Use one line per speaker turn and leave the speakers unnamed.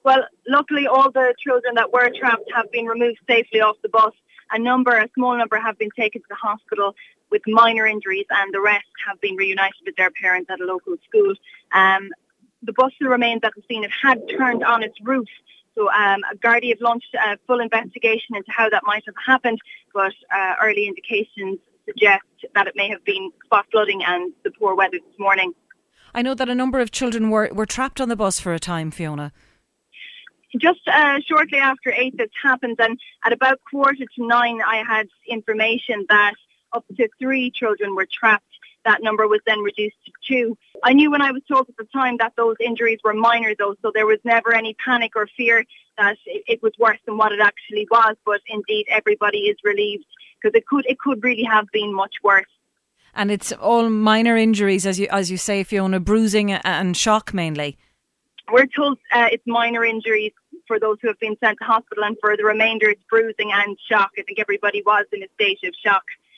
Well, luckily all the children that were trapped have been removed safely off the bus. A small number have been taken to the hospital with minor injuries, and the rest have been reunited with their parents at a local school. The bus still remains at the scene. It had turned on its roof, so Gardaí have launched a full investigation into how that might have happened, but early indications suggest that it may have been spot flooding and the poor weather this morning.
I know that a number of children were trapped on the bus for a time, Fiona.
Just shortly after 8 this happened, and at about 8:45 I had information that up to 3 children were trapped. That number was then reduced to 2. I knew when I was told at the time that those injuries were minor though, so there was never any panic or fear that it was worse than what it actually was, but indeed everybody is relieved because it could really have been much worse.
And it's all minor injuries, as you say, Fiona, bruising and shock mainly.
We're told it's minor injuries for those who have been sent to hospital, and for the remainder it's bruising and shock. I think everybody was in a state of shock.